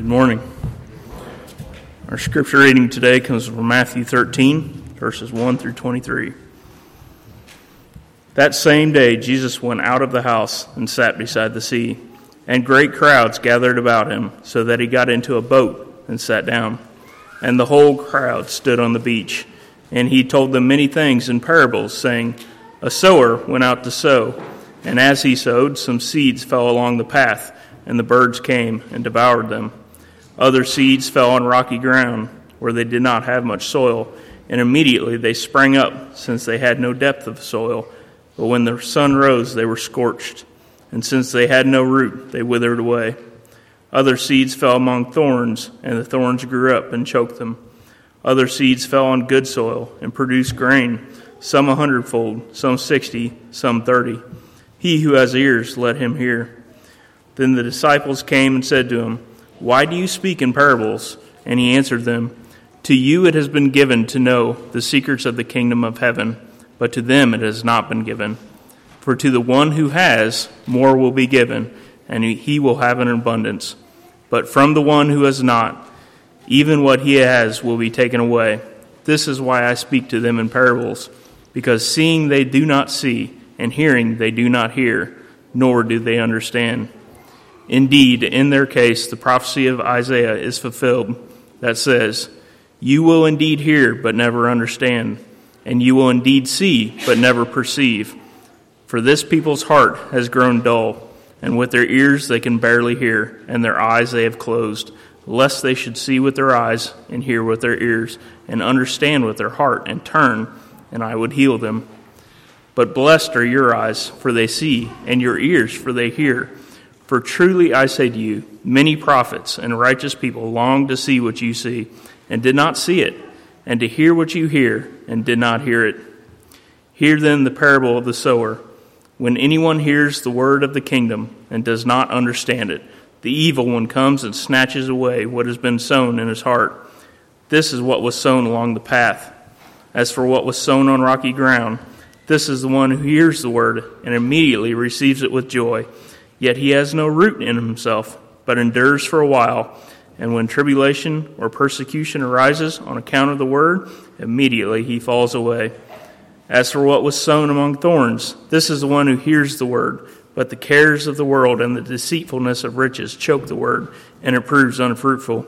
morning. Our scripture reading today comes from Matthew 13, verses 1 through 23. That same day Jesus went out of the house and sat beside the sea, and great crowds gathered about him, so that he got into a boat and sat down. And the whole crowd stood on the beach, and he told them many things in parables, saying, A sower went out to sow, and as he sowed, some seeds fell along the path, and the birds came and devoured them. Other seeds fell on rocky ground, where they did not have much soil, and immediately they sprang up, since they had no depth of soil. But when the sun rose, they were scorched, and since they had no root, they withered away. Other seeds fell among thorns, and the thorns grew up and choked them. Other seeds fell on good soil and produced grain, some 100-fold, some 60, some 30. He who has ears, let him hear. Then the disciples came and said to him, Why do you speak in parables? And he answered them, To you it has been given to know the secrets of the kingdom of heaven, but to them it has not been given. For to the one who has, more will be given, and he will have an abundance. But from the one who has not, even what he has will be taken away. This is why I speak to them in parables, because seeing they do not see, and hearing they do not hear, nor do they understand. Indeed, in their case, the prophecy of Isaiah is fulfilled, that says, You will indeed hear, but never understand, and you will indeed see, but never perceive. For this people's heart has grown dull, and with their ears they can barely hear, and their eyes they have closed, lest they should see with their eyes, and hear with their ears, and understand with their heart, and turn, and I would heal them. But blessed are your eyes, for they see, and your ears, for they hear. For truly I say to you, many prophets and righteous people longed to see what you see, and did not see it, and to hear what you hear, and did not hear it. Hear then the parable of the sower. When anyone hears the word of the kingdom, and does not understand it, the evil one comes and snatches away what has been sown in his heart. This is what was sown along the path. As for what was sown on rocky ground, this is the one who hears the word, and immediately receives it with joy. Yet he has no root in himself, but endures for a while. And when tribulation or persecution arises on account of the word, immediately he falls away. As for what was sown among thorns, this is the one who hears the word, but the cares of the world and the deceitfulness of riches choke the word, and it proves unfruitful.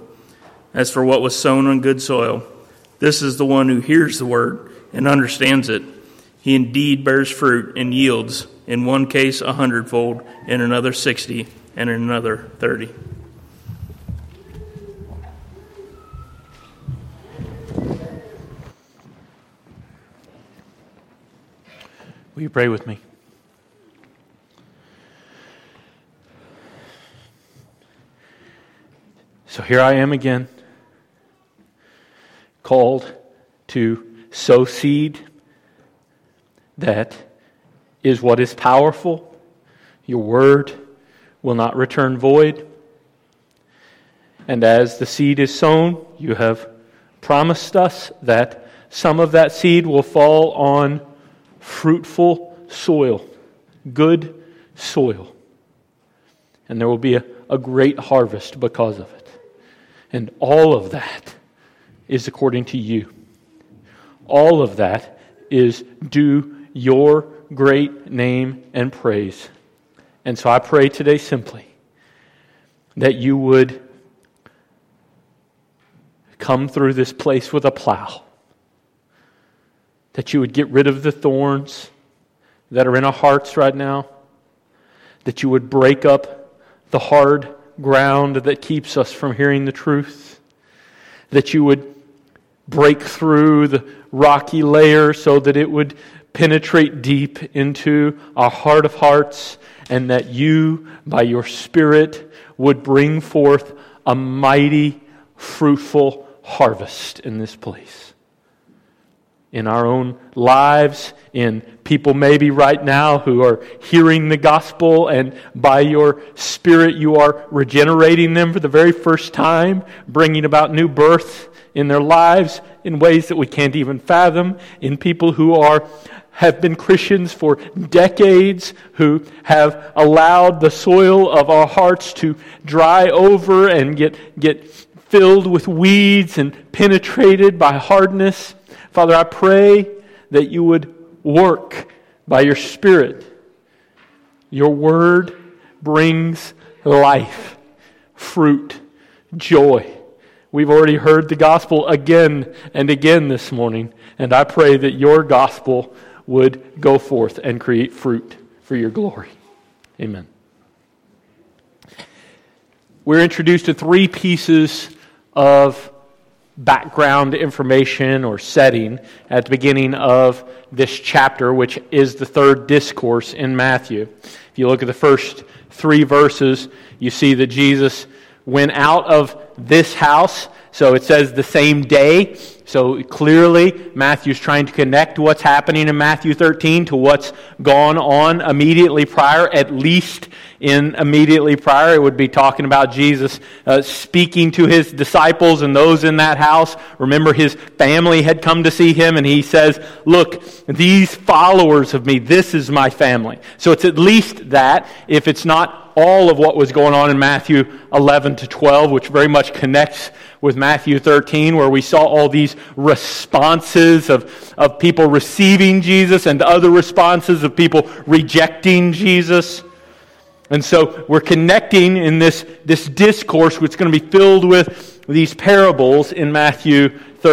As for what was sown on good soil, this is the one who hears the word and understands it. He indeed bears fruit and yields, in one case 100-fold, in another 60, and in another 30. Will you pray with me? So here I am again, called to sow seed that is what is powerful. Your word will not return void. And as the seed is sown, you have promised us that some of that seed will fall on fruitful soil, good soil. And there will be a great harvest because of it. And all of that is according to you. All of that is due your great name and praise. And so I pray today simply that you would come through this place with a plow, that you would get rid of the thorns that are in our hearts right now, that you would break up the hard ground that keeps us from hearing the truth, that you would break through the rocky layer so that it would penetrate deep into our heart of hearts, and that you, by your Spirit, would bring forth a mighty, fruitful harvest in this place. In our own lives, in people maybe right now who are hearing the gospel, and by your Spirit you are regenerating them for the very first time, bringing about new birth in their lives in ways that we can't even fathom, in people who are have been Christians for decades, who have allowed the soil of our hearts to dry over and get filled with weeds and penetrated by hardness. Father, I pray that you would work by your Spirit. Your word brings life, fruit, joy. We've already heard the gospel again and again this morning, and I pray that your gospel would go forth and create fruit for your glory. Amen. We're introduced to 3 pieces of background information or setting at the beginning of this chapter, which is the 3rd discourse in Matthew. If you look at the first 3 verses, you see that Jesus went out of this house. So it says the same day. So clearly, Matthew's trying to connect what's happening in Matthew 13 to what's gone on immediately prior. At least in immediately prior, it would be talking about Jesus speaking to his disciples and those in that house. Remember, his family had come to see him, and he says, look, these followers of me, this is my family. So it's at least that, if it's not all of what was going on in Matthew 11 to 12, which very much connects with Matthew 13, where we saw all these responses of people receiving Jesus and other responses of people rejecting Jesus. And so we're connecting in this discourse, which is going to be filled with these parables in Matthew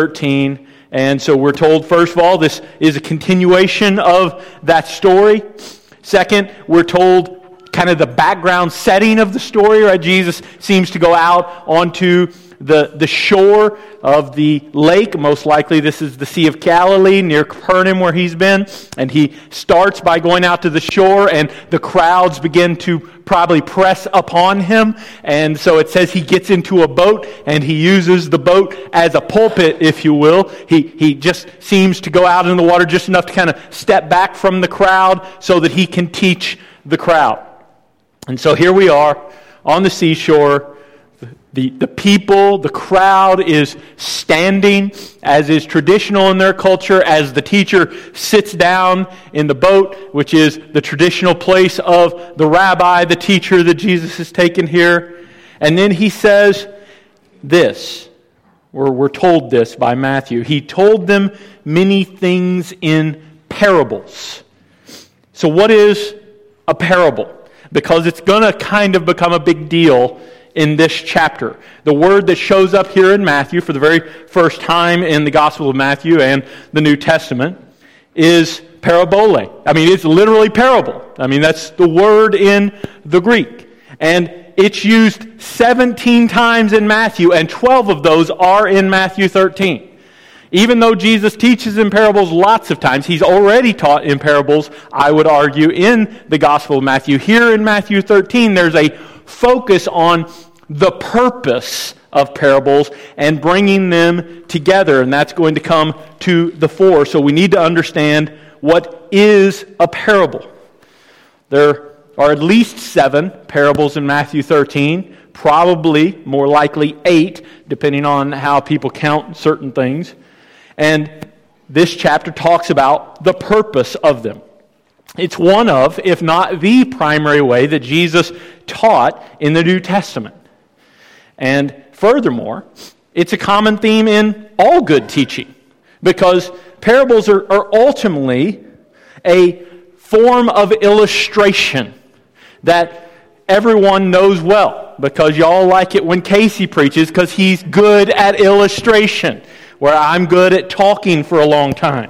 13. And so we're told, first of all, this is a continuation of that story. Second, we're told kind of the background setting of the story, right? Jesus seems to go out onto the shore of the lake. Most likely this is the Sea of Galilee near Capernaum where he's been. And he starts by going out to the shore, and the crowds begin to probably press upon him. And so it says he gets into a boat, and he uses the boat as a pulpit, if you will. He just seems to go out in the water just enough to kind of step back from the crowd so that he can teach the crowd. And so here we are on the seashore. The people, the crowd is standing, as is traditional in their culture, as the teacher sits down in the boat, which is the traditional place of the rabbi, the teacher that Jesus has taken here. And then he says this, or we're told this by Matthew. He told them many things in parables. So what is a parable? Because it's going to kind of become a big deal in this chapter. The word that shows up here in Matthew for the very first time in the Gospel of Matthew and the New Testament is parabole. I mean, it's literally parable. I mean, that's the word in the Greek. And it's used 17 times in Matthew, and 12 of those are in Matthew 13. Even though Jesus teaches in parables lots of times, he's already taught in parables, I would argue, in the Gospel of Matthew. Here in Matthew 13, there's a focus on the purpose of parables and bringing them together, and that's going to come to the fore. So we need to understand what is a parable. There are at least 7 parables in Matthew 13, probably more likely 8, depending on how people count certain things. And this chapter talks about the purpose of them. It's one of, if not the primary way that Jesus taught in the New Testament. And furthermore, it's a common theme in all good teaching, because parables are ultimately a form of illustration that everyone knows well, because y'all like it when Casey preaches, because he's good at illustration, where I'm good at talking for a long time.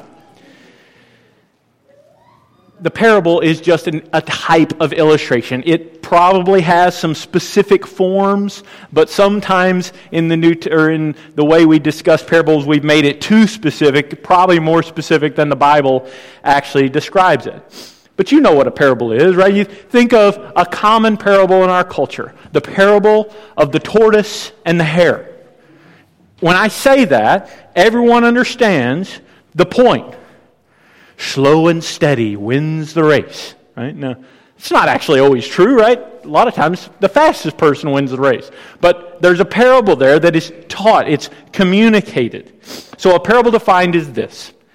The parable is just a type of illustration. It probably has some specific forms, but sometimes in the the way we discuss parables, we've made it too specific, probably more specific than the Bible actually describes it. But you know what a parable is, right? You think of a common parable in our culture, the parable of the tortoise and the hare. When I say that, everyone understands the point. Slow and steady wins the race, right? Now, it's not actually always true, right? A lot of times, the fastest person wins the race. But there's a parable there that is taught. It's communicated. So a parable defined is this.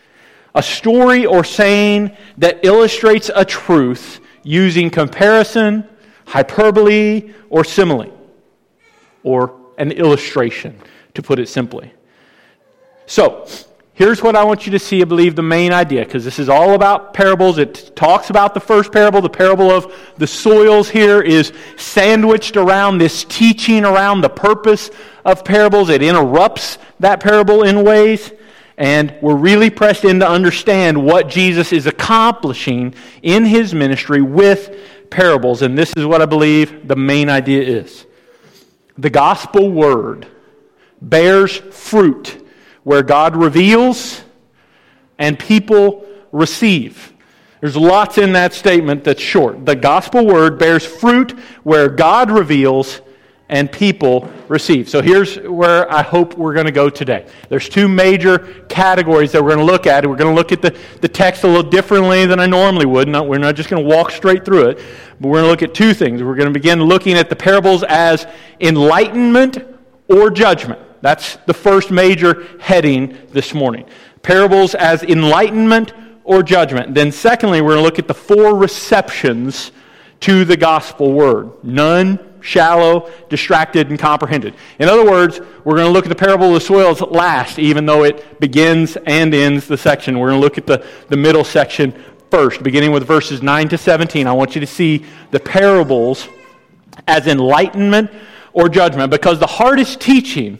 a story or saying that illustrates a truth using comparison, hyperbole, or simile, or an illustration, to put it simply. So, here's what I want you to see, I believe, the main idea, because this is all about parables. It talks about the first parable. The parable of the soils here is sandwiched around this teaching around the purpose of parables. It interrupts that parable in ways, and we're really pressed in to understand what Jesus is accomplishing in his ministry with parables. And this is what I believe the main idea is. The gospel word bears fruit where God reveals and people receive. There's lots in that statement that's short. The gospel word bears fruit where God reveals and people receive. So here's where I hope we're going to go today. There's two major categories that we're going to look at. We're going to look at the text a little differently than I normally would. We're not just going to walk straight through it, but we're going to look at two things. We're going to begin looking at the parables as enlightenment or judgment. That's the first major heading this morning. Parables as enlightenment or judgment. Then secondly, we're going to look at the four receptions to the gospel word. None, shallow, distracted, and comprehended. In other words, we're going to look at the parable of the soils last, even though it begins and ends the section. We're going to look at the middle section first, beginning with verses 9 to 17. I want you to see the parables as enlightenment or judgment, because the hardest teaching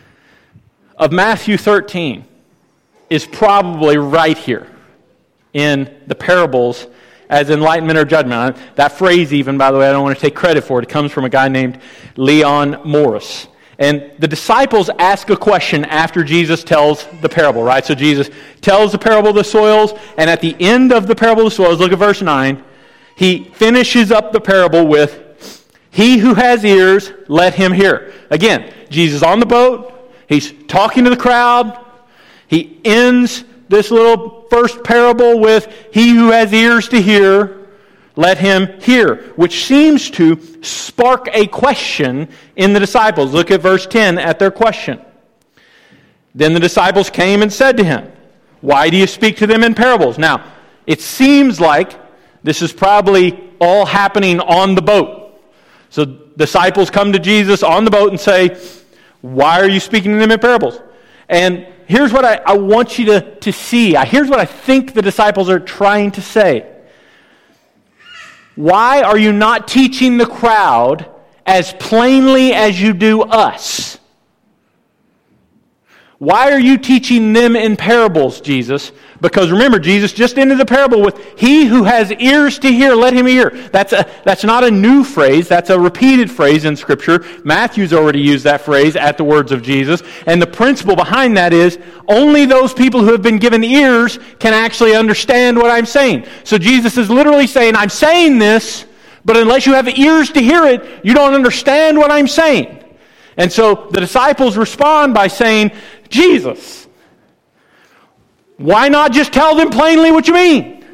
of Matthew 13 is probably right here in the parables as enlightenment or judgment. That phrase even, by the way, I don't want to take credit for it. It comes from a guy named Leon Morris. And the disciples ask a question after Jesus tells the parable, right? So Jesus tells the parable of the soils, and at the end of the parable of the soils, look at verse 9, he finishes up the parable with, "He who has ears, let him hear." Again, Jesus on the boat, he's talking to the crowd, he ends this little first parable with, "He who has ears to hear, let him hear," which seems to spark a question in the disciples. Look at verse 10 at their question. "Then the disciples came and said to him, 'Why do you speak to them in parables?'" Now, it seems like this is probably all happening on the boat. So disciples come to Jesus on the boat and say, "Why are you speaking to them in parables?" And here's what I want you to see. Here's what I think the disciples are trying to say. Why are you not teaching the crowd as plainly as you do us? Why are you teaching them in parables, Jesus? Because remember, Jesus just ended the parable with, "He who has ears to hear, let him hear." That's not a new phrase. That's a repeated phrase in Scripture. Matthew's already used that phrase at the words of Jesus. And the principle behind that is, only those people who have been given ears can actually understand what I'm saying. So Jesus is literally saying, I'm saying this, but unless you have ears to hear it, you don't understand what I'm saying. And so the disciples respond by saying, "Jesus, why not just tell them plainly what you mean?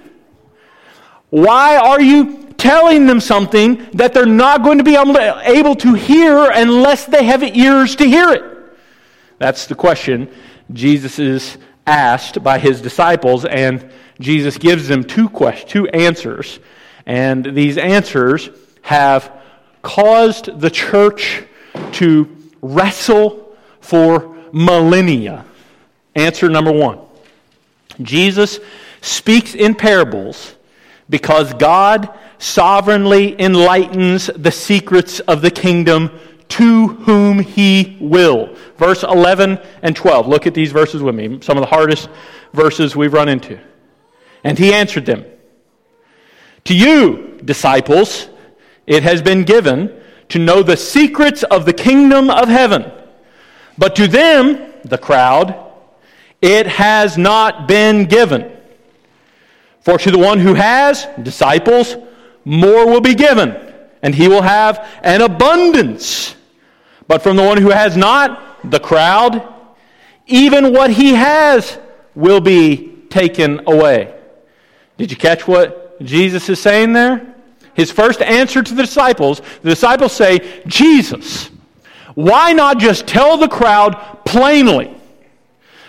Why are you telling them something that they're not going to be able to hear unless they have ears to hear it?" That's the question Jesus is asked by his disciples, and Jesus gives them two answers. And these answers have caused the church to wrestle for millennia. Answer number one. Jesus speaks in parables because God sovereignly enlightens the secrets of the kingdom to whom he will. Verse 11 and 12. Look at these verses with me. Some of the hardest verses we've run into. "And he answered them, 'To you, disciples, it has been given to know the secrets of the kingdom of heaven. But to them,'" the crowd, "'it has not been given. For to the one who has,'" disciples, "'more will be given, and he will have an abundance. But from the one who has not,'" the crowd, "'even what he has will be taken away.'" Did you catch what Jesus is saying there? His first answer to the disciples say, "Jesus, why not just tell the crowd plainly?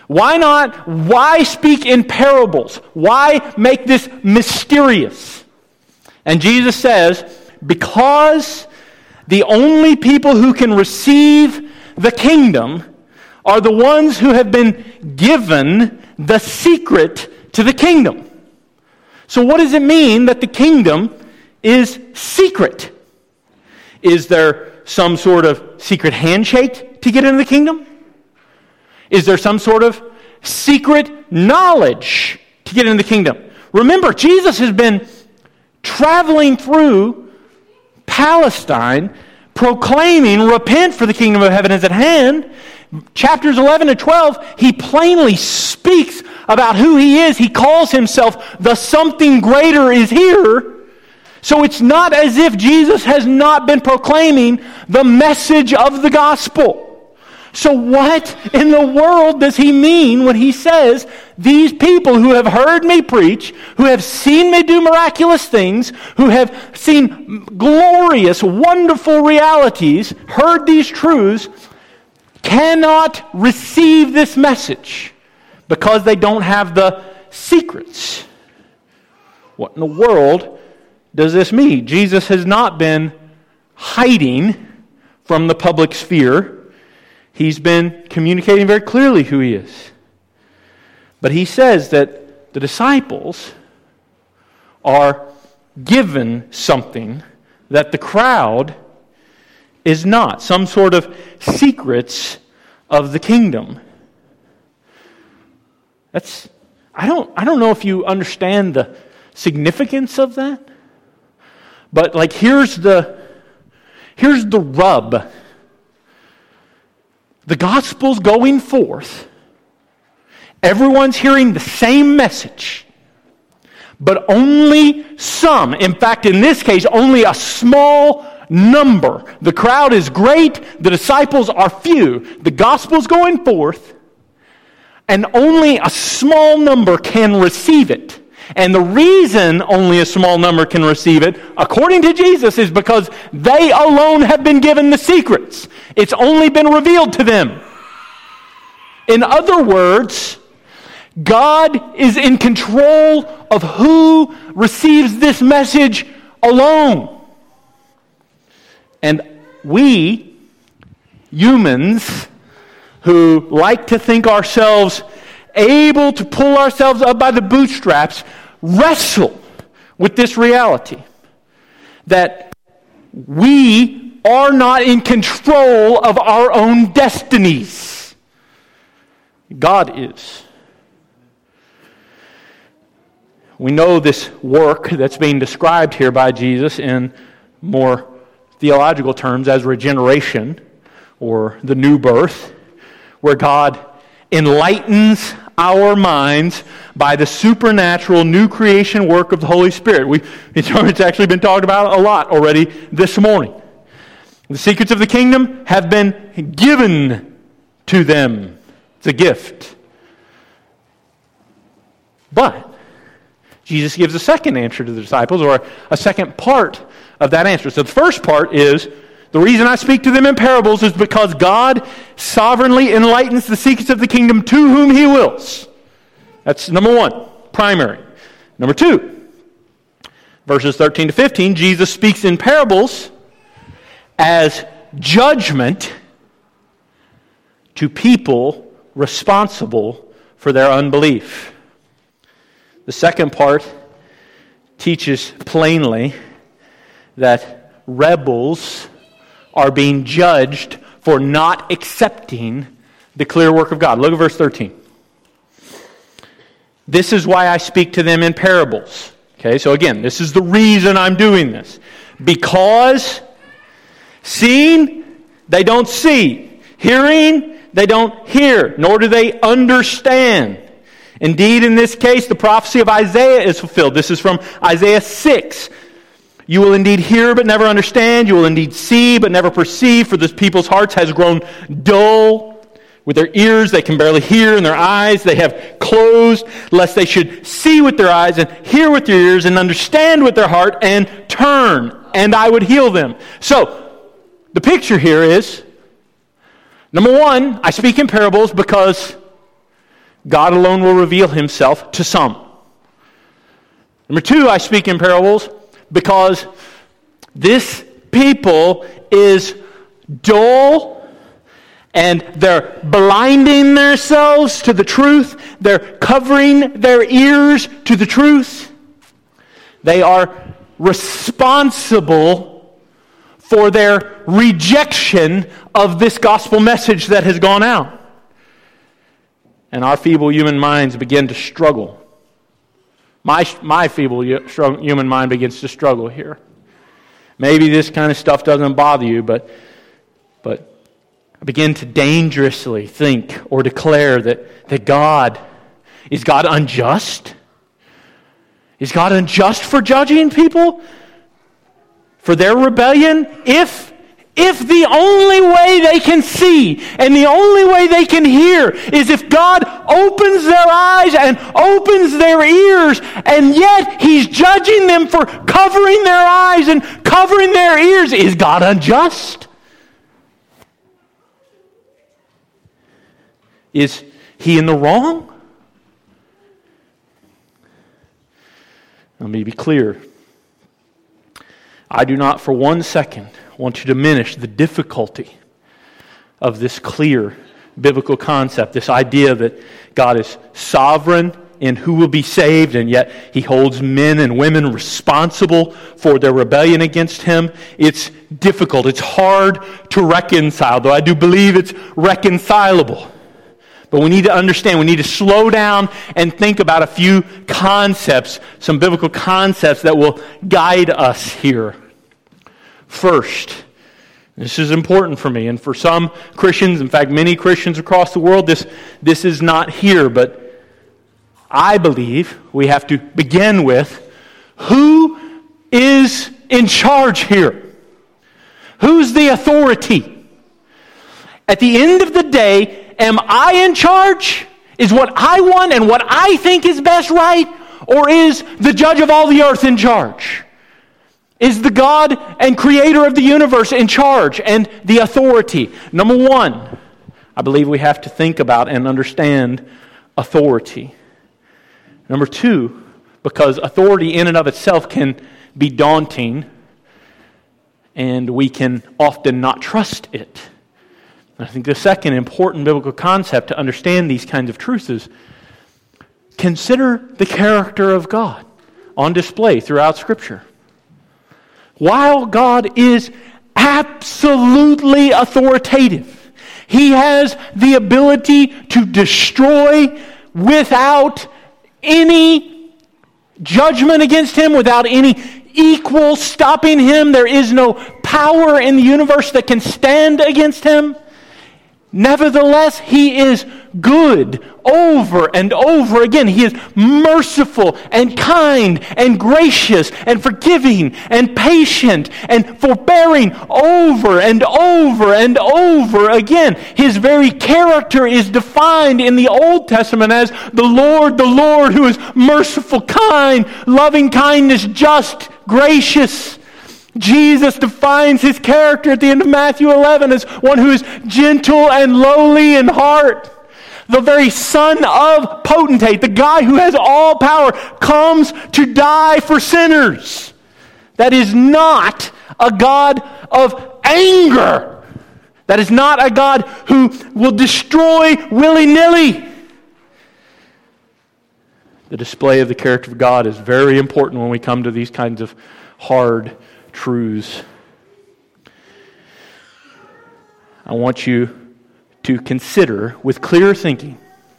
Why not? Why speak in parables? Why make this mysterious? And Jesus says, because the only people who can receive the kingdom are the ones who have been given the secret to the kingdom. So what does it mean that the kingdom is secret? Is there some sort of secret handshake to get into the kingdom? Is there some sort of secret knowledge to get into the kingdom? Remember, Jesus has been traveling through Palestine, proclaiming, repent for the kingdom of heaven is at hand. Chapters 11 and 12, he plainly speaks about who he is. He calls himself the something greater is here. So it's not as if Jesus has not been proclaiming the message of the gospel. So what in the world does he mean when he says, these people who have heard me preach, who have seen me do miraculous things, who have seen glorious, wonderful realities, heard these truths, cannot receive this message because they don't have the secrets? What in the world does this mean? Jesus has not been hiding from the public sphere. He's been communicating very clearly who he is. But he says that the disciples are given something that the crowd is not. Some sort of secrets of the kingdom. I don't know if you understand the significance of that. But here's the rub. The gospel's going forth. Everyone's hearing the same message. But only some, in fact in this case, only a small number. The crowd is great, the disciples are few. The gospel's going forth, and only a small number can receive it. And the reason only a small number can receive it, according to Jesus, is because they alone have been given the secrets. It's only been revealed to them. In other words, God is in control of who receives this message alone. And we, humans, who like to think ourselves able to pull ourselves up by the bootstraps, wrestle with this reality that we are not in control of our own destinies. God is. We know this work that's being described here by Jesus in more theological terms as regeneration or the new birth, where God enlightens our minds by the supernatural new creation work of the Holy Spirit. It's actually been talked about a lot already this morning. The secrets of the kingdom have been given to them. It's a gift. But Jesus gives a second answer to the disciples, or a second part of that answer. So the first part is, the reason I speak to them in parables is because God sovereignly enlightens the secrets of the kingdom to whom He wills. That's number one, primary. Number two, verses 13 to 15, Jesus speaks in parables as judgment to people responsible for their unbelief. The second part teaches plainly that rebels are being judged for not accepting the clear work of God. Look at verse 13. This is why I speak to them in parables. Okay, so again, this is the reason I'm doing this. Because seeing, they don't see. Hearing, they don't hear, nor do they understand. Indeed, in this case, the prophecy of Isaiah is fulfilled. This is from Isaiah 6. You will indeed hear but never understand. You will indeed see but never perceive. For this people's hearts has grown dull. With their ears they can barely hear, and their eyes they have closed, lest they should see with their eyes and hear with their ears and understand with their heart and turn, and I would heal them. So, the picture here is, number one, I speak in parables because God alone will reveal himself to some. Number two, I speak in parables because this people is dull and they're blinding themselves to the truth. They're covering their ears to the truth. They are responsible for their rejection of this gospel message that has gone out. And our feeble human minds begin to struggle. My feeble human mind begins to struggle here. Maybe this kind of stuff doesn't bother you, but I begin to dangerously think or declare that God, is God unjust? Is God unjust for judging people for their rebellion? If the only way they can see and the only way they can hear is if God opens their eyes and opens their ears, and yet He's judging them for covering their eyes and covering their ears, is God unjust? Is He in the wrong? Let me be clear. I do not for 1 second want to diminish the difficulty of this clear biblical concept, this idea that God is sovereign in who will be saved, and yet He holds men and women responsible for their rebellion against Him. It's difficult. It's hard to reconcile, though I do believe it's reconcilable. But we need to understand, we need to slow down and think about a few concepts, some biblical concepts that will guide us here. First, this is important for me, and for some Christians, in fact, many Christians across the world, this is not here, but I believe we have to begin with, who is in charge here? Who's the authority? At the end of the day, am I in charge? Is what I want and what I think is best right? Or is the judge of all the earth in charge? Is the God and creator of the universe in charge and the authority? Number one, I believe we have to think about and understand authority. Number two, because authority in and of itself can be daunting and we can often not trust it. I think the second important biblical concept to understand these kinds of truths is consider the character of God on display throughout Scripture. While God is absolutely authoritative, He has the ability to destroy without any judgment against Him, without any equal stopping Him. There is no power in the universe that can stand against Him. Nevertheless, He is good over and over again. He is merciful and kind and gracious and forgiving and patient and forbearing over and over and over again. His very character is defined in the Old Testament as the Lord who is merciful, kind, loving kindness, just, gracious. Jesus defines His character at the end of Matthew 11 as one who is gentle and lowly in heart. The very Son of Potentate, the guy who has all power, comes to die for sinners. That is not a God of anger. That is not a God who will destroy willy-nilly. The display of the character of God is very important when we come to these kinds of hard truths. I want you to consider with clear thinking,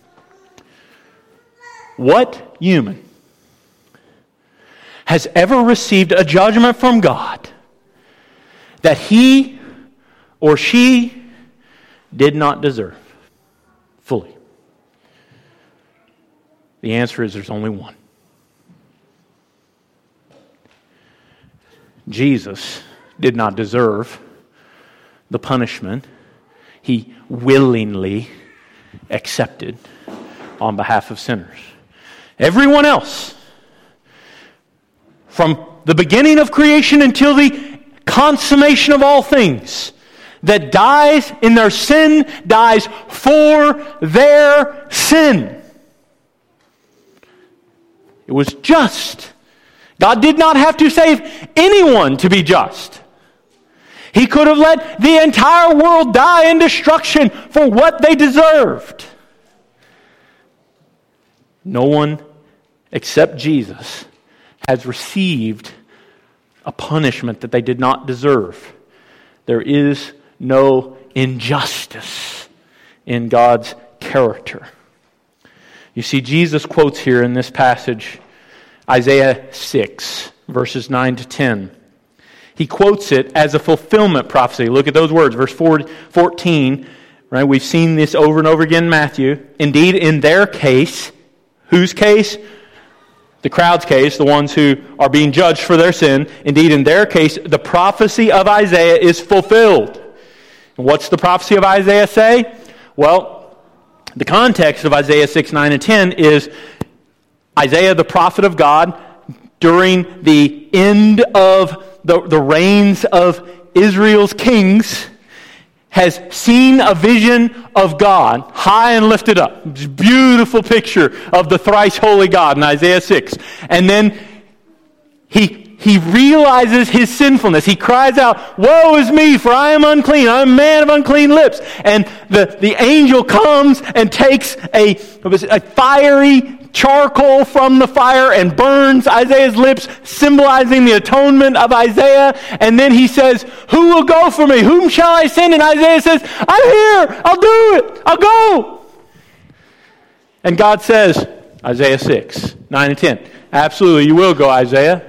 what human has ever received a judgment from God that he or she did not deserve fully? The answer is there's only one. Jesus did not deserve the punishment He willingly accepted on behalf of sinners. Everyone else, from the beginning of creation until the consummation of all things, that dies in their sin, dies for their sin. It was just. God did not have to save anyone to be just. He could have let the entire world die in destruction for what they deserved. No one except Jesus has received a punishment that they did not deserve. There is no injustice in God's character. You see, Jesus quotes here in this passage Isaiah 6, verses 9 to 10. He quotes it as a fulfillment prophecy. Look at those words, verse 14. Right? We've seen this over and over again in Matthew. Indeed, in their case, whose case? The crowd's case, the ones who are being judged for their sin. Indeed, in their case, the prophecy of Isaiah is fulfilled. And what's the prophecy of Isaiah say? Well, the context of Isaiah 6, 9, and 10 is Isaiah, the prophet of God, during the end of the reigns of Israel's kings, has seen a vision of God high and lifted up. Beautiful picture of the thrice holy God in Isaiah 6. And then he realizes his sinfulness. He cries out, "Woe is me, for I am unclean. I am a man of unclean lips." And the angel comes and takes a fiery charcoal from the fire and burns Isaiah's lips, symbolizing the atonement of Isaiah. And then he says, "Who will go for me? Whom shall I send?" And Isaiah says, "I'm here. I'll do it. I'll go." And God says, Isaiah 6, 9 and 10, "Absolutely, you will go, Isaiah.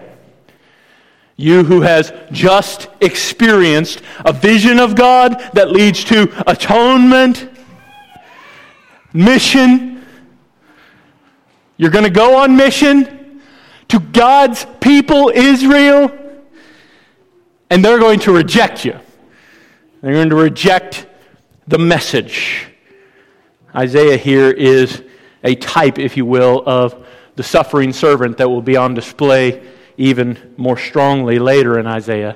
You who has just experienced a vision of God that leads to atonement, mission. You're going to go on mission to God's people, Israel, and they're going to reject you. They're going to reject the message." Isaiah here is a type, if you will, of the suffering servant that will be on display even more strongly later in Isaiah.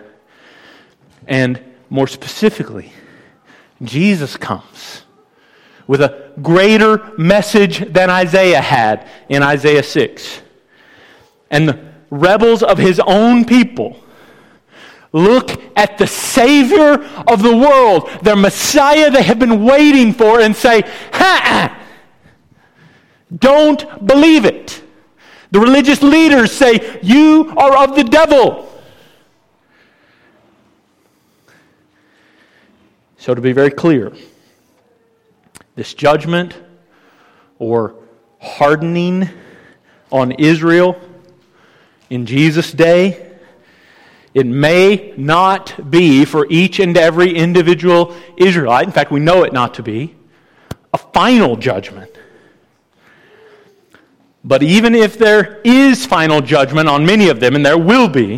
And more specifically, Jesus comes with a greater message than Isaiah had in Isaiah 6. And the rebels of his own people look at the Savior of the world, their Messiah they have been waiting for, and say, "Ha! Don't believe it." The religious leaders say, "You are of the devil." So to be very clear, this judgment or hardening on Israel in Jesus' day, it may not be for each and every individual Israelite. In fact, we know it not to be a final judgment. But even if there is final judgment on many of them, and there will be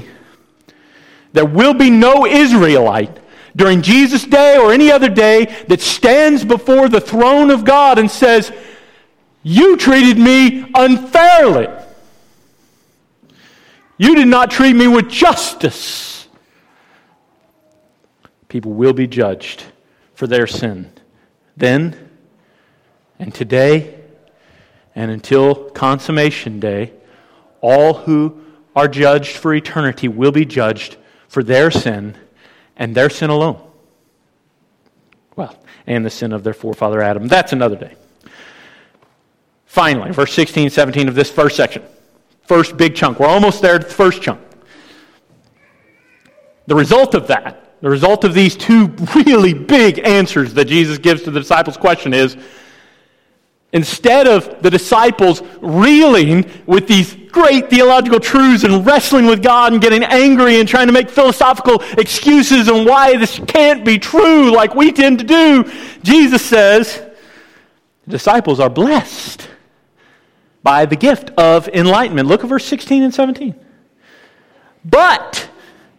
no Israelite during Jesus' day or any other day that stands before the throne of God and says, "You treated me unfairly. You did not treat me with justice." People will be judged for their sin. Then and today and until consummation day, all who are judged for eternity will be judged for their sin and their sin alone. Well, and the sin of their forefather Adam. That's another day. Finally, verse 16, 17 of this first section. First big chunk. We're almost there at the first chunk. The result of that, the result of these two really big answers that Jesus gives to the disciples' question is, instead of the disciples reeling with these great theological truths and wrestling with God and getting angry and trying to make philosophical excuses on why this can't be true like we tend to do, Jesus says the disciples are blessed by the gift of enlightenment. Look at verse 16 and 17. "But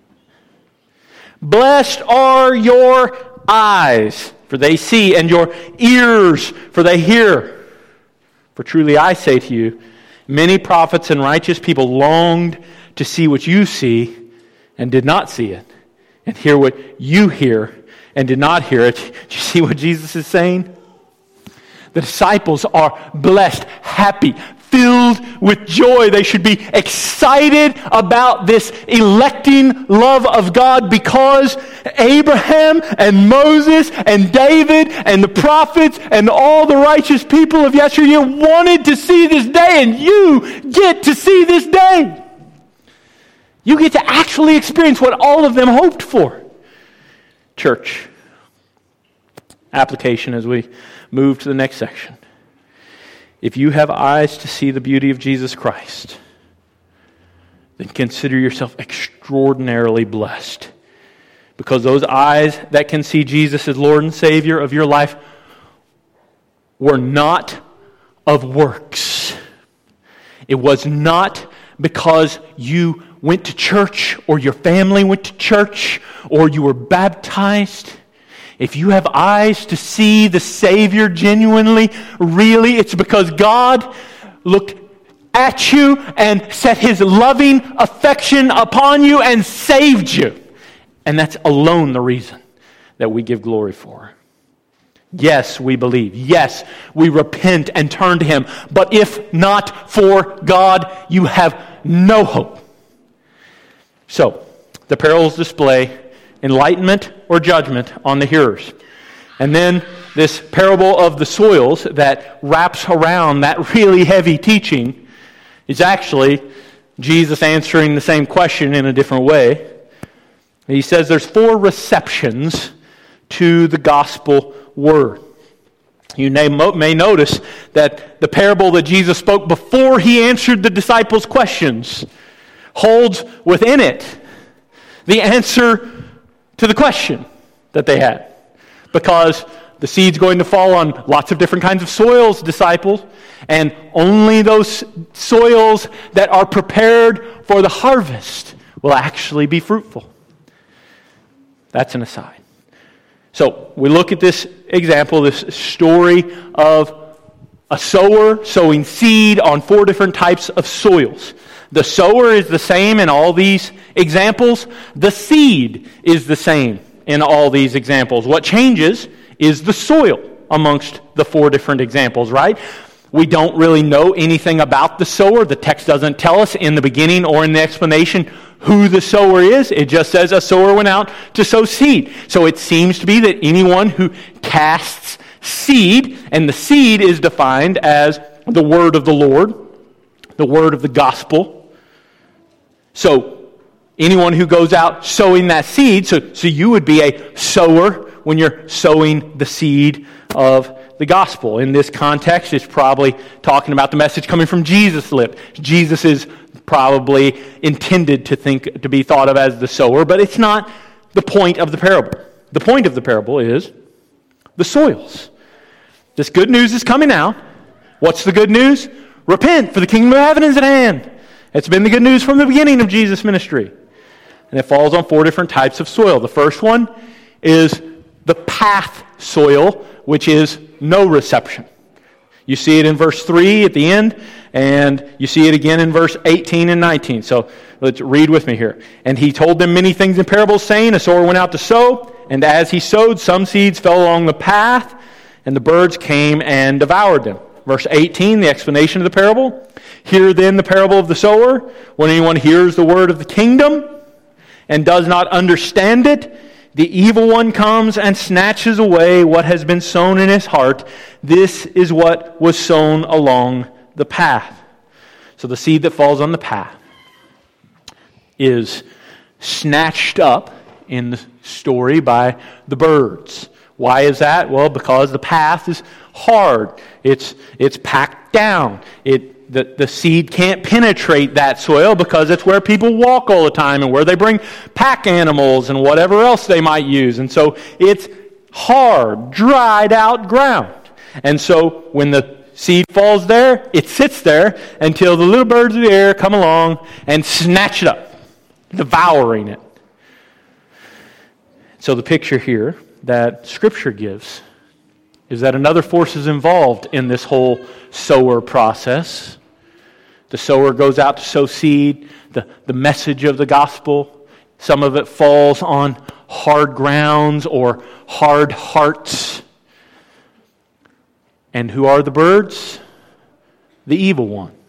blessed are your eyes, for they see, and your ears, for they hear. For truly I say to you, many prophets and righteous people longed to see what you see and did not see it, and hear what you hear and did not hear it." Do you see what Jesus is saying? The disciples are blessed, happy, filled with joy. They should be excited about this electing love of God because Abraham and Moses and David and the prophets and all the righteous people of yesteryear wanted to see this day, and you get to see this day. You get to actually experience what all of them hoped for. Church, application as we move to the next section. If you have eyes to see the beauty of Jesus Christ, then consider yourself extraordinarily blessed. Because those eyes that can see Jesus as Lord and Savior of your life were not of works. It was not because you went to church or your family went to church or you were baptized. If you have eyes to see the Savior genuinely, really, it's because God looked at you and set His loving affection upon you and saved you. And that's alone the reason that we give glory for. Yes, we believe. Yes, we repent and turn to Him. But if not for God, you have no hope. So, the parables display enlightenment or judgment on the hearers. And then this parable of the soils that wraps around that really heavy teaching is actually Jesus answering the same question in a different way. He says there's 4 receptions to the gospel word. You may notice that the parable that Jesus spoke before He answered the disciples' questions holds within it the answer to the question that they had. Because the seed's going to fall on lots of different kinds of soils, disciples, and only those soils that are prepared for the harvest will actually be fruitful. That's an aside. So, we look at this example, this story of a sower sowing seed on 4 different types of soils. The sower is the same in all these examples. The seed is the same in all these examples. What changes is the soil amongst the 4 different examples, right? We don't really know anything about the sower. The text doesn't tell us in the beginning or in the explanation who the sower is. It just says a sower went out to sow seed. So it seems to be that anyone who casts seed, and the seed is defined as the word of the Lord, the word of the gospel. So anyone who goes out sowing that seed, so you would be a sower when you're sowing the seed of the gospel. In this context, it's probably talking about the message coming from Jesus' lips. Jesus is probably intended to be thought of as the sower, but it's not the point of the parable. The point of the parable is the soils. This good news is coming out. What's the good news? Repent, for the kingdom of heaven is at hand. It's been the good news from the beginning of Jesus' ministry. And it falls on 4 different types of soil. The first one is the path soil, which is no reception. You see it in verse 3 at the end, and you see it again in verse 18 and 19. So let's read with me here. And He told them many things in parables, saying, a sower went out to sow, and as he sowed, some seeds fell along the path, and the birds came and devoured them. Verse 18, the explanation of the parable. Hear then the parable of the sower. When anyone hears the word of the kingdom and does not understand it, the evil one comes and snatches away what has been sown in his heart. This is what was sown along the path. So the seed that falls on the path is snatched up in the story by the birds. Why is that? Well, because the path is hard. It's packed down. The seed can't penetrate that soil because it's where people walk all the time and where they bring pack animals and whatever else they might use. And so it's hard, dried out ground. And so when the seed falls there, it sits there until the little birds of the air come along and snatch it up, devouring it. So the picture here that Scripture gives is that another force is involved in this whole sower process. The sower goes out to sow seed, the message of the gospel. Some of it falls on hard grounds or hard hearts. And who are the birds? The evil one.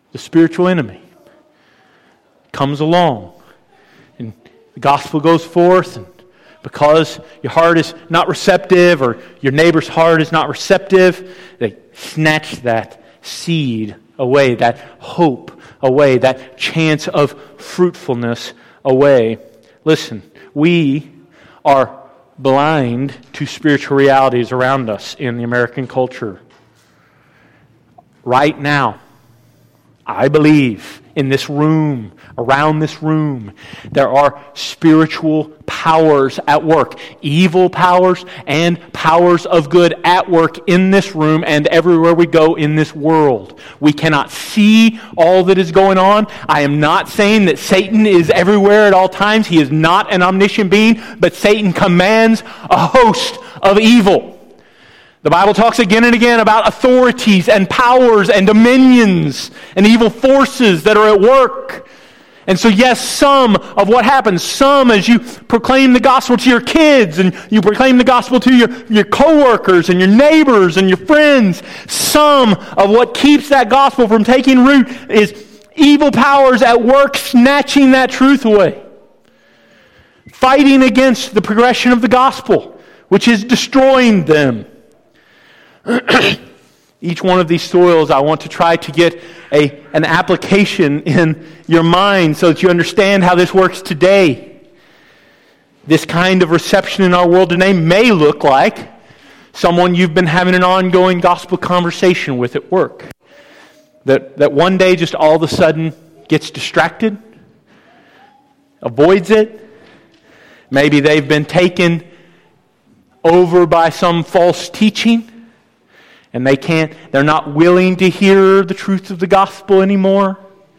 the spiritual enemy, comes along, and the gospel goes forth, and because your heart is not receptive, or your neighbor's heart is not receptive, they snatch that seed away, that hope away, that chance of fruitfulness away. Listen, we are blind to spiritual realities around us in the American culture. Right now, I believe in this room, around this room, there are spiritual powers at work, evil powers and powers of good at work in this room and everywhere we go in this world. We cannot see all that is going on. I am not saying that Satan is everywhere at all times. He is not an omniscient being, but Satan commands a host of evil. The Bible talks again and again about authorities and powers and dominions and evil forces that are at work. And so yes, some of what happens, some as you proclaim the gospel to your kids and you proclaim the gospel to your coworkers and your neighbors and your friends, some of what keeps that gospel from taking root is evil powers at work snatching that truth away. Fighting against the progression of the gospel, which is destroying them. Each one of these soils, I want to try to get an application in your mind so that you understand how this works today. This kind of reception in our world today may look like someone you've been having an ongoing gospel conversation with at work. That one day just all of a sudden gets distracted, avoids it. Maybe they've been taken over by some false teaching. And they're not willing to hear the truth of the gospel anymore.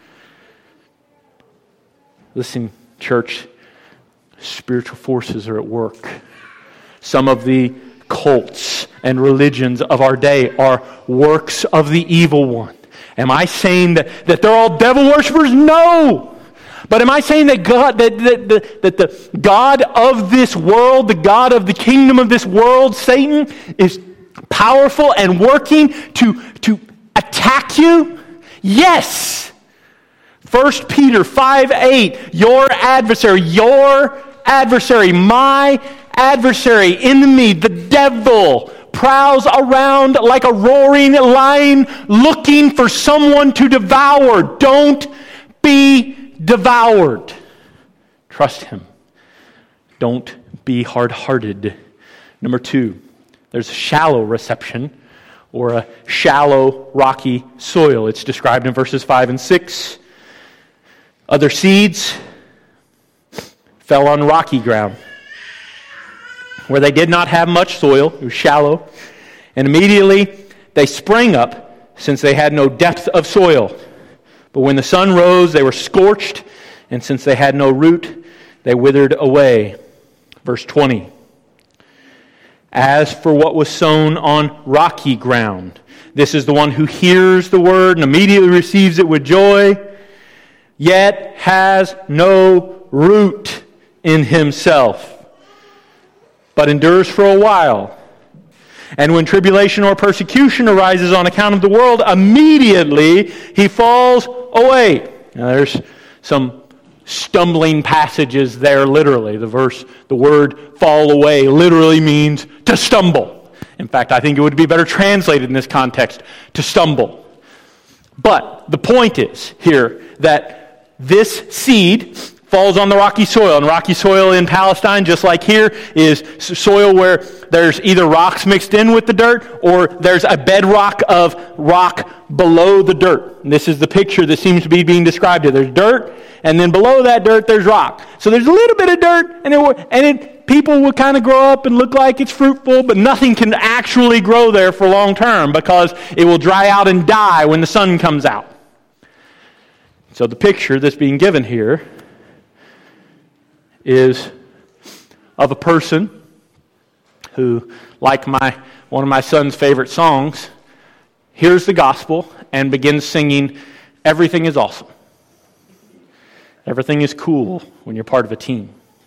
Listen, church, spiritual forces are at work. Some of the cults and religions of our day are works of the evil one. Am I saying that they're all devil worshipers? No! But am I saying that God, that the God of this world, the God of the kingdom of this world, Satan, is powerful and working to attack you? Yes. 1 Peter 5:8, your adversary, my adversary, enemy, the devil, prowls around like a roaring lion looking for someone to devour. Don't be devoured. Trust him. Don't be hard-hearted. Number 2, there's a shallow reception or a shallow, rocky soil. It's described in verses 5 and 6. Other seeds fell on rocky ground where they did not have much soil. It was shallow. And immediately they sprang up since they had no depth of soil. But when the sun rose, they were scorched, and since they had no root, they withered away. Verse 20. As for what was sown on rocky ground, this is the one who hears the word and immediately receives it with joy, yet has no root in himself, but endures for a while. And when tribulation or persecution arises on account of the world, immediately he falls away. Now there's some stumbling passages there literally. The word fall away literally means to stumble. In fact, I think it would be better translated in this context, to stumble. But the point is here that this seed falls on the rocky soil. And rocky soil in Palestine, just like here, is soil where there's either rocks mixed in with the dirt or there's a bedrock of rock below the dirt. And this is the picture that seems to be being described here. There's dirt, and then below that dirt there's rock. So there's a little bit of dirt, and people will kind of grow up and look like it's fruitful, but nothing can actually grow there for long term because it will dry out and die when the sun comes out. So the picture that's being given here is of a person who, like one of my son's favorite songs, hears the gospel and begins singing, "Everything is awesome. Everything is cool when you're part of a team."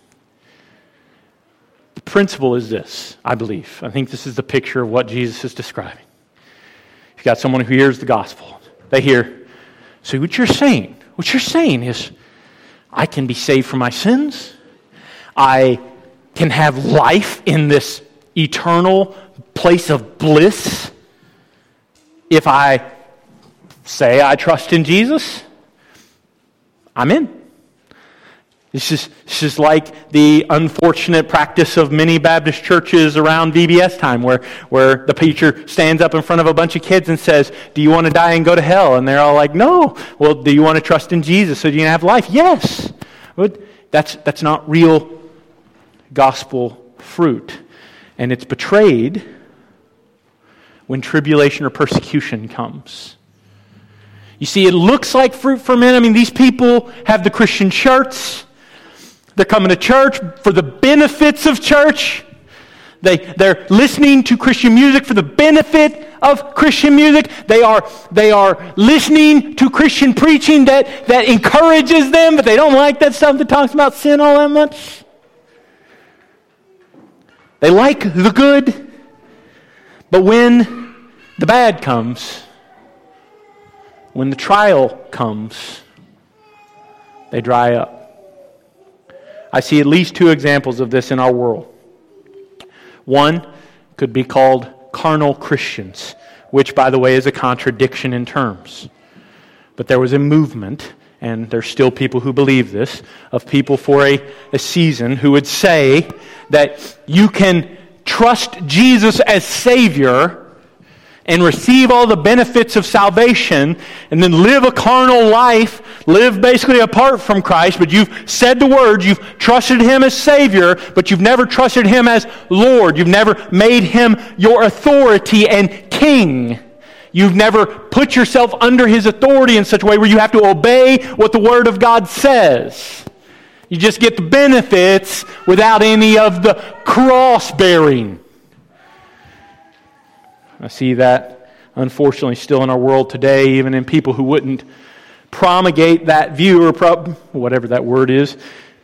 The principle is this, I believe. I think this is the picture of what Jesus is describing. You've got someone who hears the gospel. They hear So what you're saying is, I can be saved from my sins. I can have life in this eternal place of bliss if I say I trust in Jesus. I'm in. This is like the unfortunate practice of many Baptist churches around VBS time where the preacher stands up in front of a bunch of kids and says, do you want to die and go to hell? And they're all like, no. Well, do you want to trust in Jesus so you can have life? Yes. But that's not real gospel fruit. And it's betrayed when tribulation or persecution comes. You see, it looks like fruit for men. I mean, these people have the Christian shirts. They're coming to church for the benefits of church. They're listening to Christian music for the benefit of Christian music. They are listening to Christian preaching that encourages them, but they don't like that stuff that talks about sin all that much. They like the good, but when the bad comes, when the trial comes, they dry up. I see at least two examples of this in our world. One could be called carnal Christians, which, by the way, is a contradiction in terms. But there was a movement, and there's still people who believe this, of people for a season who would say that you can trust Jesus as Savior and receive all the benefits of salvation, and then live a carnal life, live basically apart from Christ, but you've said the words, you've trusted Him as Savior, but you've never trusted Him as Lord. You've never made Him your authority and King. You've never put yourself under His authority in such a way where you have to obey what the Word of God says. You just get the benefits without any of the cross-bearing. I see that, unfortunately, still in our world today, even in people who wouldn't promulgate that view, or whatever that word is,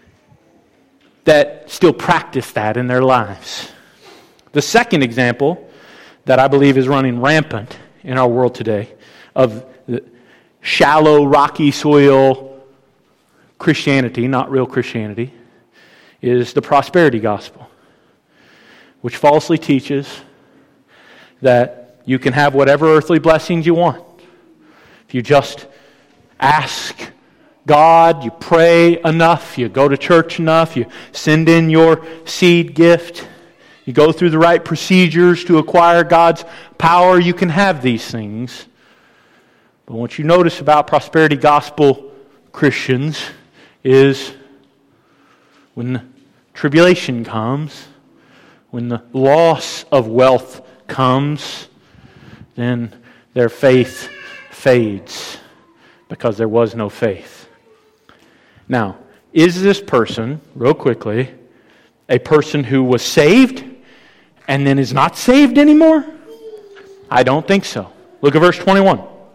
that still practice that in their lives. The second example that I believe is running rampant in our world today of the shallow, rocky soil Christianity, not real Christianity, is the prosperity gospel, which falsely teaches that you can have whatever earthly blessings you want. If you just ask God, you pray enough, you go to church enough, you send in your seed gift, you go through the right procedures to acquire God's power, you can have these things. But what you notice about prosperity gospel Christians is when the tribulation comes, when the loss of wealth comes, then their faith fades because there was no faith. Now, is this person, real quickly, a person who was saved and then is not saved anymore? I don't think so. Look at verse 21.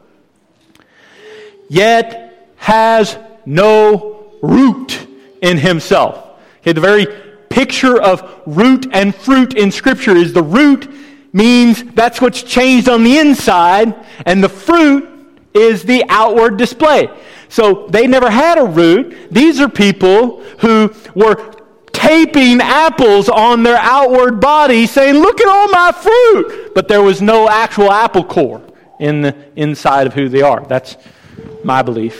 Yet has no root in himself. Okay, the very picture of root and fruit in Scripture is the root means that's what's changed on the inside, and the fruit is the outward display. So they never had a root. These are people who were taping apples on their outward body, saying, look at all my fruit. But there was no actual apple core in the inside of who they are. That's my belief.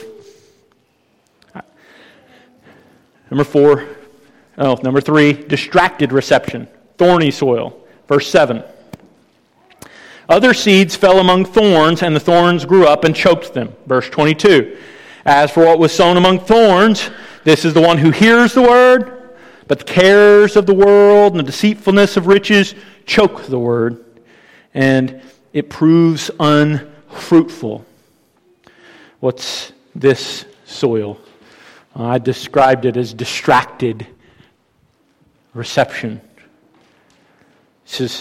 Number 3, distracted reception, thorny soil. Verse 7. Other seeds fell among thorns, and the thorns grew up and choked them. Verse 22. As for what was sown among thorns, this is the one who hears the word, but the cares of the world and the deceitfulness of riches choke the word, and it proves unfruitful. What's this soil? I described it as distracted reception. This is,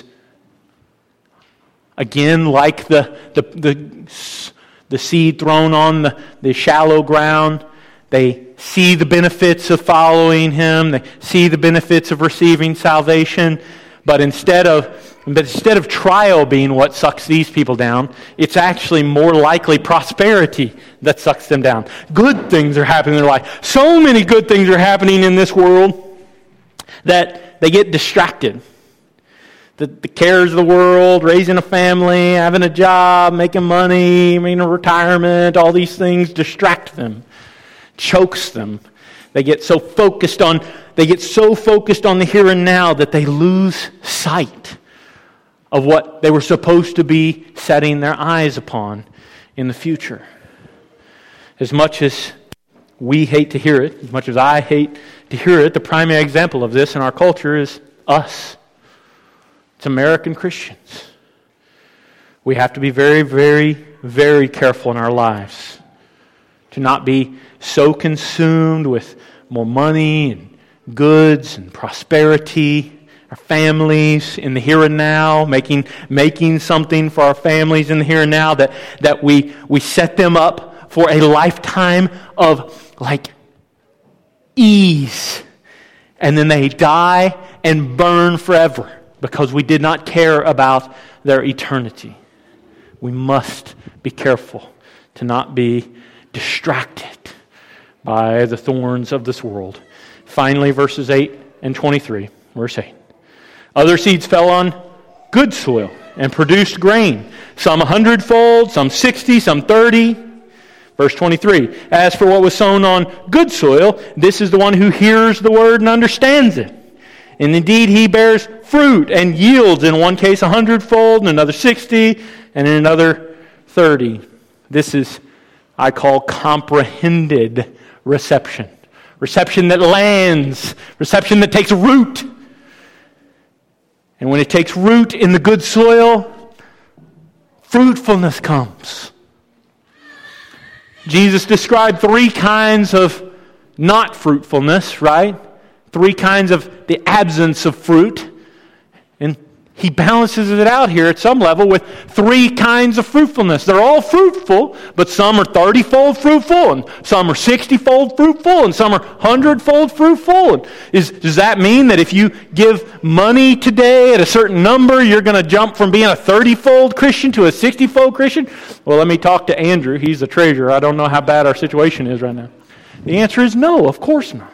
again, like the seed thrown on the shallow ground. They see the benefits of following Him. They see the benefits of receiving salvation. But instead of trial being what sucks these people down, it's actually more likely prosperity that sucks them down. Good things are happening in their life. So many good things are happening in this world that they get distracted. The cares of the world, raising a family, having a job, making money, a retirement, all these things distract them, chokes them. They get so focused on the here and now that they lose sight of what they were supposed to be setting their eyes upon in the future. As much as we hate to hear it, as much as I hate to hear it, the primary example of this in our culture is us. It's American Christians. We have to be very, very, very careful in our lives to not be so consumed with more money and goods and prosperity, our families in the here and now, making something for our families in the here and now, that we set them up for a lifetime of ease, and then they die and burn forever because we did not care about their eternity. We must be careful to not be distracted by the thorns of this world. Finally, verses 8 and 23. Verse 8. Other seeds fell on good soil and produced grain, some 100-fold, some 60, some 30. Verse 23. As for what was sown on good soil, this is the one who hears the word and understands it. And indeed, he bears fruit and yields, in one case 100-fold, in another 60, and in another 30. This is, I call, comprehended reception. Reception that lands. Reception that takes root. And when it takes root in the good soil, fruitfulness comes. Jesus described 3 kinds of not fruitfulness, right? 3 kinds of the absence of fruit. And he balances it out here at some level with 3 kinds of fruitfulness. They're all fruitful, but some are 30-fold fruitful, and some are 60-fold fruitful, and some are 100-fold fruitful. And does that mean that if you give money today at a certain number, you're going to jump from being a 30-fold Christian to a 60-fold Christian? Well, let me talk to Andrew. He's the treasurer. I don't know how bad our situation is right now. The answer is no, of course not.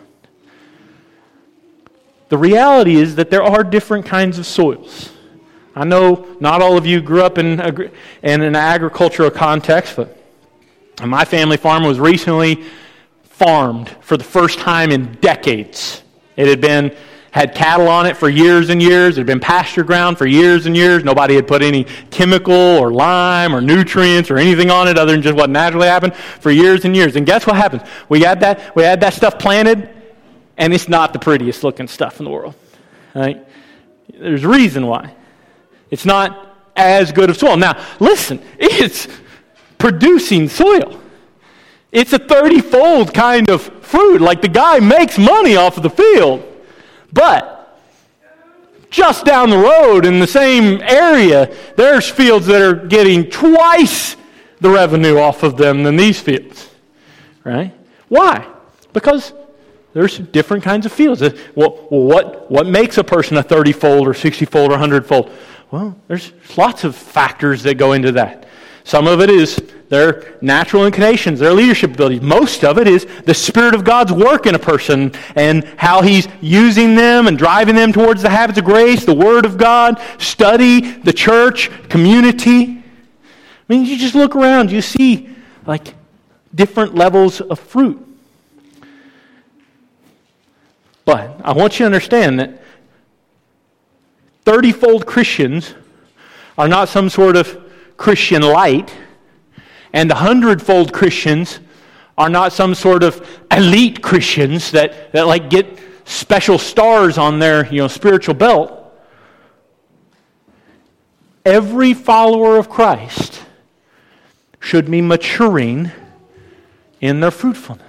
The reality is that there are different kinds of soils. I know not all of you grew up in an agricultural context, but my family farm was recently farmed for the first time in decades. It had cattle on it for years and years. It had been pasture ground for years and years. Nobody had put any chemical or lime or nutrients or anything on it other than just what naturally happened for years and years. And guess what happens? We had that stuff planted, and it's not the prettiest looking stuff in the world. Right? There's a reason why. It's not as good of soil. Now, listen, it's producing soil. It's a 30-fold kind of fruit. Like the guy makes money off of the field. But just down the road in the same area, there's fields that are getting twice the revenue off of them than these fields. Right? Why? Because there's different kinds of fields. What makes a person a 30-fold or 60-fold or 100-fold? Well, there's lots of factors that go into that. Some of it is their natural inclinations, their leadership abilities. Most of it is the Spirit of God's work in a person and how He's using them and driving them towards the habits of grace, the Word of God, study, the church, community. I mean, you just look around, you see different levels of fruit. But I want you to understand that 30-fold Christians are not some sort of Christian light, and 100-fold Christians are not some sort of elite Christians that get special stars on their spiritual belt. Every follower of Christ should be maturing in their fruitfulness.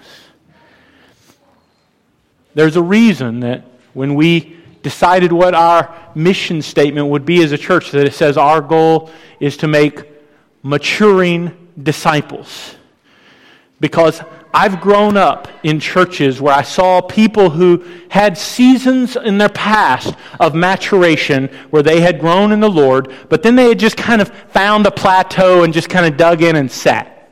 There's a reason that when we decided what our mission statement would be as a church, that it says our goal is to make maturing disciples. Because I've grown up in churches where I saw people who had seasons in their past of maturation where they had grown in the Lord, but then they had just kind of found a plateau and just kind of dug in and sat.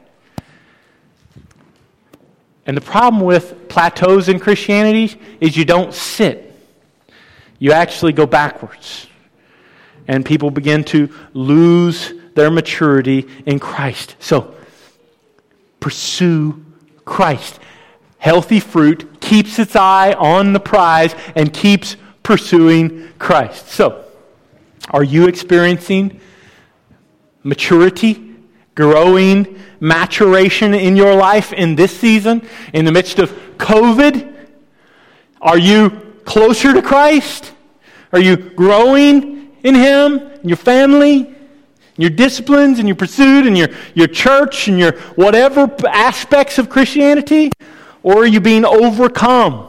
And the problem with plateaus in Christianity is you don't sit. You actually go backwards. And people begin to lose their maturity in Christ. So, pursue Christ. Healthy fruit keeps its eye on the prize and keeps pursuing Christ. So, are you experiencing maturity, growing maturation in your life in this season, in the midst of COVID? Are you closer to Christ? Are you growing in Him, in your family, in your disciplines, in your pursuit, in your church, in your whatever aspects of Christianity? Or are you being overcome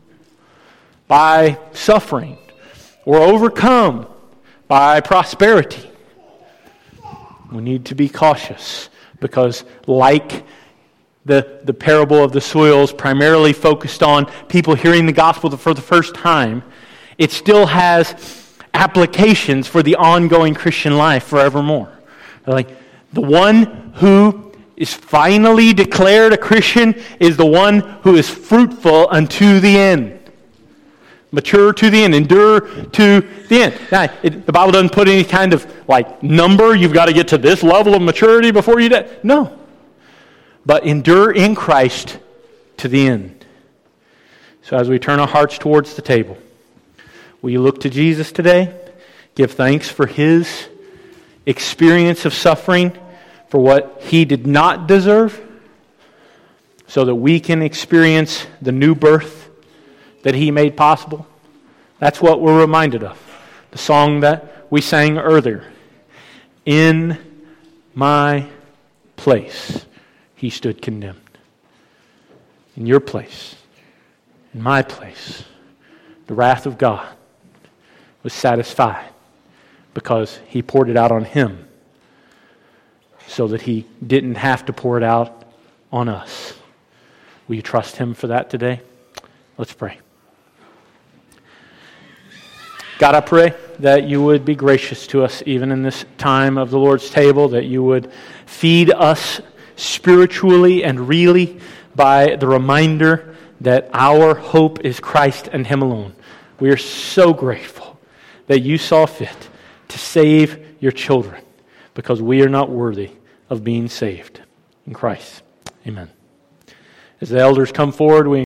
by suffering or overcome by prosperity? We need to be cautious because, like the parable of the soils primarily focused on people hearing the gospel for the first time, it still has applications for the ongoing Christian life forevermore. Like, the one who is finally declared a Christian is the one who is fruitful unto the end. Mature to the end. Endure to the end. Now, the Bible doesn't put any kind of number. You've got to get to this level of maturity before you die. No. But endure in Christ to the end. So as we turn our hearts towards the table, will you look to Jesus today? Give thanks for His experience of suffering, for what He did not deserve, so that we can experience the new birth that He made possible. That's what we're reminded of. The song that we sang earlier. In my place, He stood condemned. In your place, in my place, the wrath of God was satisfied because He poured it out on Him so that He didn't have to pour it out on us. Will you trust Him for that today? Let's pray. God, I pray that You would be gracious to us even in this time of the Lord's table, that You would feed us spiritually and really by the reminder that our hope is Christ and Him alone. We are so grateful that You saw fit to save Your children because we are not worthy of being saved. In Christ, amen. As the elders come forward, we